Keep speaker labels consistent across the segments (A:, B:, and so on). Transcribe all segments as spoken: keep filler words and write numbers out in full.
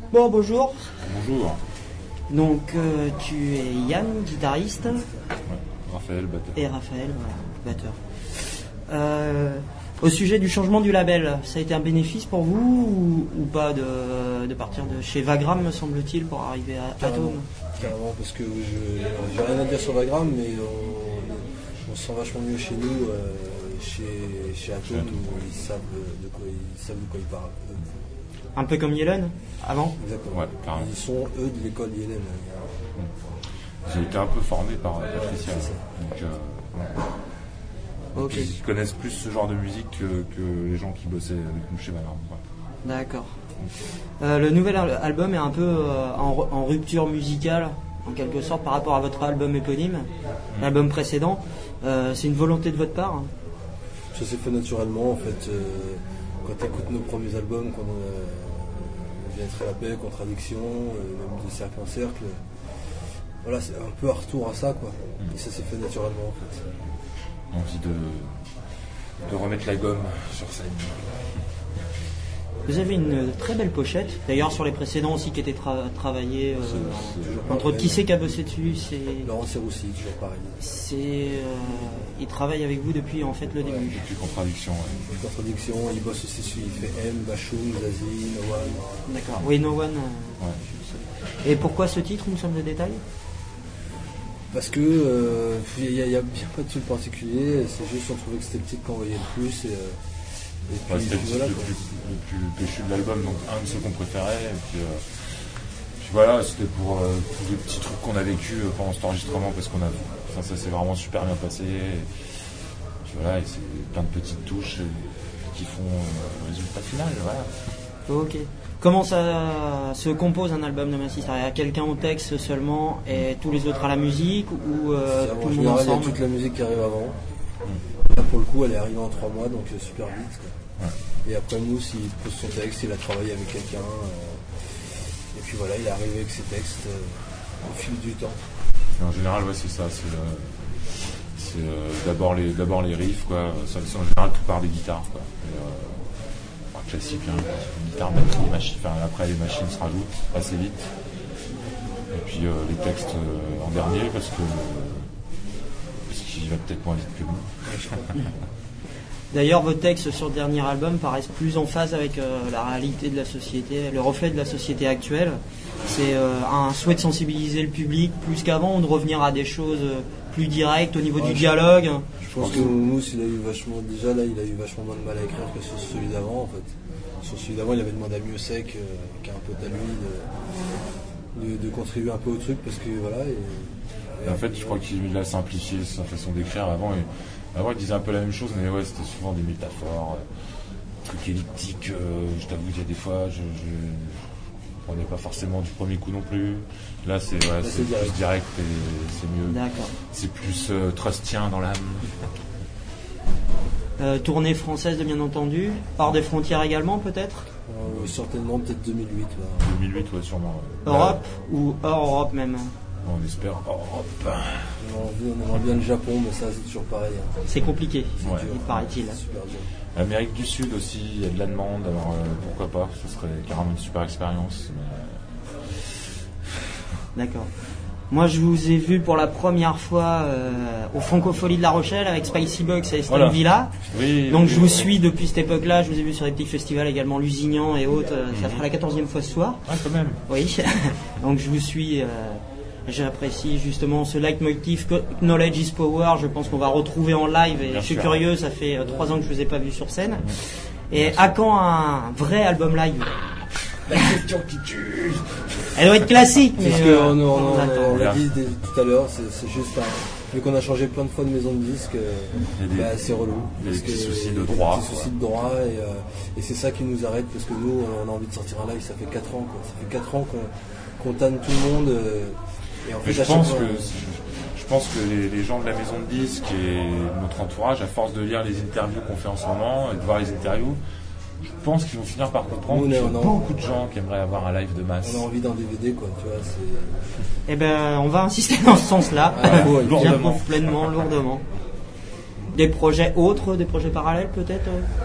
A: Bon, bonjour.
B: Bonjour.
A: Donc, euh, tu es Yann, guitariste.
B: Ouais, Raphaël, batteur.
A: Et Raphaël, voilà, batteur. Euh, au sujet du changement du label, ça a été un bénéfice pour vous ou, ou pas de, de partir de chez Vagram, me semble-t-il, pour arriver à
C: Carrément,
A: Atome?
C: carrément, parce que je j'ai rien à dire sur Vagram, mais on, on se sent vachement mieux chez nous, euh, chez, chez Atome, où ils savent de quoi ils, savent de quoi ils parlent.
A: Un peu comme Yellen, avant?
C: Exactement.
B: Ouais, carrément.
C: Ils sont, eux, de l'école Yellen.
B: J'ai été un peu formé par euh, Patricia. Donc, euh, ouais.
A: Ok.
B: Ils connaissent plus ce genre de musique que, que les gens qui bossaient avec nous chez Vagram. Ouais.
A: D'accord. Euh, le nouvel al- album est un peu euh, en, en rupture musicale, en quelque sorte, par rapport à votre album éponyme, l'album précédent. Euh, c'est une volonté de votre part?
C: Ça s'est fait naturellement, en fait. Euh, quand tu écoutes nos premiers albums, quand on a Bien très la paix, Contradiction, euh, même de Cercle en Cercle, voilà, c'est un peu un retour à ça, quoi. Et ça s'est fait naturellement, en fait.
B: Envie de, de remettre la gomme sur scène.
A: Vous avez une très belle pochette, d'ailleurs sur les précédents aussi qui étaient tra- travaillés. Euh,
C: C'est toujours
A: entre
C: pareil.
A: qui c'est qui a bossé dessus? C'est,
C: Laurent Serroussi, toujours pareil.
A: c'est, euh, il travaille avec vous depuis en fait le début.
B: Depuis Contradiction. Ouais.
C: Contradiction, il bosse aussi sur, il fait M, Bachoum, Zazie, No One.
A: D'accord. Oui, No One. euh,
B: Ouais.
A: Et pourquoi ce titre? Nous sommes de détails.
C: Parce que euh, il n'y a, y a bien pas de truc particulier, c'est juste on trouvait que c'était le titre qu'on voyait le plus. Et, euh, et puis,
B: Ouais, c'était le
C: puis
B: titre
C: voilà,
B: le
C: quoi.
B: plus, le plus péchu de l'album, donc un de ceux qu'on préférait. Et puis, euh, puis voilà, c'était pour euh, tous les petits trucs qu'on a vécu euh, pendant cet enregistrement, parce qu'on a, enfin, ça s'est vraiment super bien passé. Et puis voilà, et c'est plein de petites touches euh, qui font euh, le résultat final. Voilà.
A: Ok. Comment ça se compose un album de Massy? Il y a quelqu'un au texte seulement et tous les autres à la musique ou euh,
C: C'est-
A: tout
C: en
A: le monde
C: général, il y a
A: ensemble?
C: toute la musique qui arrive avant. Là, pour le coup, elle est arrivée en trois mois, donc euh, super vite, quoi.
B: Ouais.
C: Et après, nous, s'il pose son texte, il a travaillé avec quelqu'un. euh, et puis voilà, il est arrivé avec ses textes euh, au fil du temps.
B: Et en général, ouais, c'est ça. C'est, euh, c'est euh, d'abord les, d'abord les riffs, quoi. Ça, c'est en général tout part des guitares, quoi. Et, euh, enfin, classique, hein. Guitare, batterie, machine. Enfin, après les machines se rajoutent assez vite. Et puis euh, les textes euh, en dernier, parce que parce qu'il va peut-être moins vite que nous.
A: D'ailleurs, vos textes sur le dernier album paraissent plus en phase avec euh, la réalité de la société, le reflet de la société actuelle. C'est euh, un souhait de sensibiliser le public plus qu'avant, ou de revenir à des choses euh, plus directes au niveau
C: Ouais,
A: du
C: je-
A: dialogue.
C: Je pense que Mousse, il a eu vachement, déjà là, il a eu vachement moins de mal à écrire que sur celui d'avant, en fait. Sur celui d'avant, il avait demandé à Mieux Sec, euh, qui est un pote à lui, de, de, de contribuer un peu au truc, parce que voilà. Et, et
B: Et en fait, je crois qu'il a simplifié sa façon d'écrire. Avant, il, avant, il disait un peu la même chose, mais ouais, c'était souvent des métaphores, euh, trucs elliptiques. Euh, je t'avoue qu'il y a des fois, je ne prenais pas forcément du premier coup non plus. Là, c'est, ouais, c'est,
C: c'est
B: plus
C: direct.
B: direct et c'est mieux.
A: D'accord.
B: C'est plus euh, trustien dans l'âme.
A: Euh, tournée française, bien entendu. Hors des frontières également, peut-être.
C: euh, certainement, peut-être deux mille huit. Là.
B: deux mille huit, ouais, sûrement. Ouais.
A: Europe ou hors Europe même.
B: Là, on espère. Oh, hop.
C: On aimerait bien- on aimerait bien le Japon, mais ça, c'est toujours pareil. Hein.
A: C'est compliqué,
B: Ouais.
A: il paraît-il.
C: C'est super dur.
B: Amérique du Sud aussi, il y a de la demande, alors euh, pourquoi pas, ce serait carrément une super expérience. Mais...
A: D'accord. Moi, je vous ai vu pour la première fois euh, au Francophonie de La Rochelle avec Spicy Box et Stan
B: Voilà.
A: Villa.
B: Oui,
A: Donc
B: oui,
A: je vous
B: oui.
A: suis depuis cette époque-là. Je vous ai vu sur des petits festivals également, Lusignan et autres. Euh, Ça fera la quatorzième fois ce soir.
B: Ah, quand même.
A: Oui. Donc je vous suis. euh, J'apprécie justement ce leitmotiv Knowledge is Power. Je pense qu'on va retrouver en live et
B: Bien
A: je suis
B: sûr.
A: curieux. Ça fait euh, trois ans que je vous ai pas vu sur scène. Et à quand un vrai album live?
B: La question qui tue.
A: Elle doit être classique, mais
C: Parce
A: euh,
C: qu'on on, on,
A: on attend.
C: on l'a
B: Regarde.
C: dit dès- tout à l'heure, c'est c'est juste un. Vu qu'on a changé plein de fois de maison de disques, euh,
B: Il y a des-
C: bah, c'est relou.
B: il y a des
C: Parce
B: petits
C: que-
B: soucis de
C: des
B: droit,
C: petits
B: quoi.
C: soucis de droit, et, euh, et c'est ça qui nous arrête, parce que nous, on a envie de sortir un live, ça fait quatre ans, quoi. Ça fait quatre ans qu'on qu'on tanne tout le monde. euh, et en fait,
B: Mais je
C: à chaque
B: pense
C: fois,
B: que
C: euh,
B: je pense que les, les gens de la maison de disques et notre entourage, à force de lire les interviews qu'on fait en ce moment et de voir les interviews, je pense qu'ils vont finir par comprendre
C: Nous, on
B: qu'il y
C: est-
B: a
C: on a-
B: beaucoup de gens qui aimeraient avoir un live de masse.
C: on a envie d'un D V D, quoi, tu vois. c'est-
A: Eh ben, on va insister dans ce sens-là.
C: Ah, il faut, il faut.
A: J'approuve
B: Lourdement.
A: pleinement, lourdement. Des projets autres, des projets parallèles peut-être euh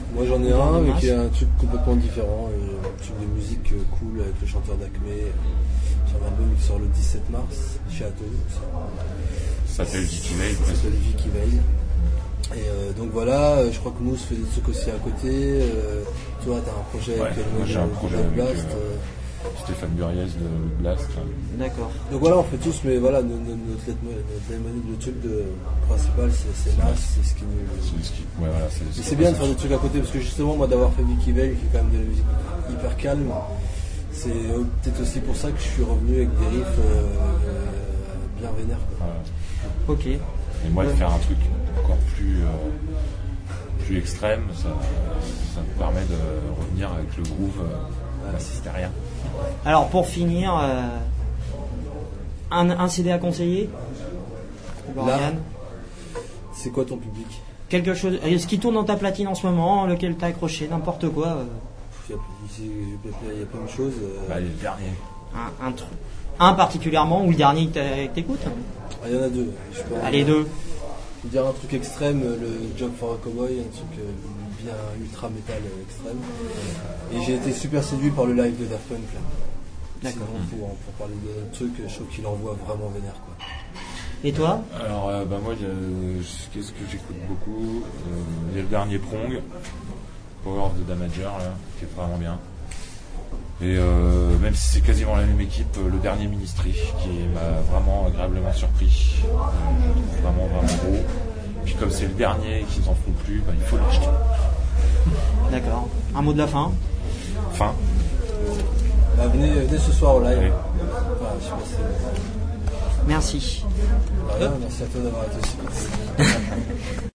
C: Moi j'en ai un, mais qui est un truc complètement différent, euh, un truc de musique euh, cool avec le chanteur d'Acme, sur un album qui sort le dix-sept mars, chez Atto.
B: Ça s'appelle Vicky Veil.
C: Ça s'appelle Vicky Veil. Et euh, donc voilà, euh, je crois que Mousse fait des trucs aussi à côté. Euh, toi, t'as un projet
B: Ouais,
C: avec le
B: moi
C: mec
B: j'ai un
C: de
B: projet
C: Black
B: avec
C: Blast.
B: euh, Stéphane Buriez de Blast.
A: D'accord.
C: Donc voilà, on fait tous, mais voilà, notre, notre, notre, notre, le truc de, principal, c'est, c'est Nas, c'est ce qui nous.
B: C'est, ce qui, ouais, voilà, c'est,
C: Mais c'est bien de faire des trucs à côté, parce que justement, moi, d'avoir fait Vicky Veil, qui est quand même de la musique hyper calme, c'est peut-être aussi pour ça que je suis revenu avec des riffs euh, bien vénères. Quoi.
B: Voilà.
A: Ok.
B: Et moi, de faire un truc encore plus, euh, plus extrême, ça, ça me permet de revenir avec le groove euh, d'Assisteria.
A: Alors pour finir, euh, un, un C D à conseiller, Lauriane.
C: C'est quoi ton public?
A: Quelque chose, ce qui tourne dans ta platine en ce moment, lequel t'as accroché, n'importe quoi. Euh.
C: Il y, a, il y a plein de choses. Euh...
B: Bah, le dernier.
A: Un, un truc. Un particulièrement ou le dernier que t'écoutes?
C: Ah, il y en a deux. Je sais pas,
A: Allez, deux.
C: Je veux dire un truc extrême, le Job for a Cowboy, un truc bien ultra métal extrême. Et j'ai été super séduit par le live de Daft Punk là. D'accord. Sinon, pour, pour parler de truc, je trouve qu'il envoie vraiment vénère quoi.
A: Et toi?
B: Alors euh, bah moi, qu'est-ce que j'écoute beaucoup? Il y a le dernier Prong, Power of the Damager là, qui est vraiment bien. Et euh, même si c'est quasiment la même équipe, le dernier Ministry qui m'a vraiment agréablement surpris. Euh, je trouve vraiment vraiment beau. Puis comme c'est le dernier et qu'ils en font plus, bah, il faut l'acheter.
A: D'accord. Un mot de la fin?
B: Fin.
C: Bah, venez, venez ce soir au live.
B: Ouais.
C: Voilà, je sais pas si...
A: Merci.
C: Bah, rien, merci à toi d'avoir été aussi.